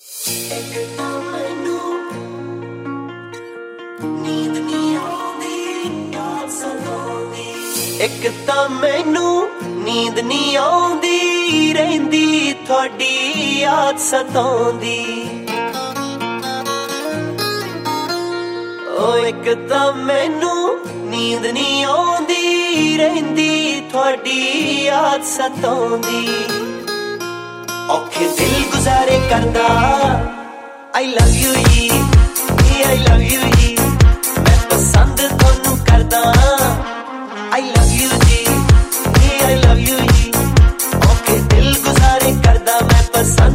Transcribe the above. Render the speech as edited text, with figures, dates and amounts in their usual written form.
एक तां मैनू नींद नहीं आउंदी रहिंदी थोड़ी याद सताउंदी। ओ एक तां मैनू नींद नहीं आउंदी रहिंदी थोड़ी याद सताउंदी। औखे दिल गुजारे करदा आई लव यू जी, आई लव यू जी, मैं पसंद थोनू करदा I love you ji, I love you जी, औखे दिल गुजारे करदा मैं पसंद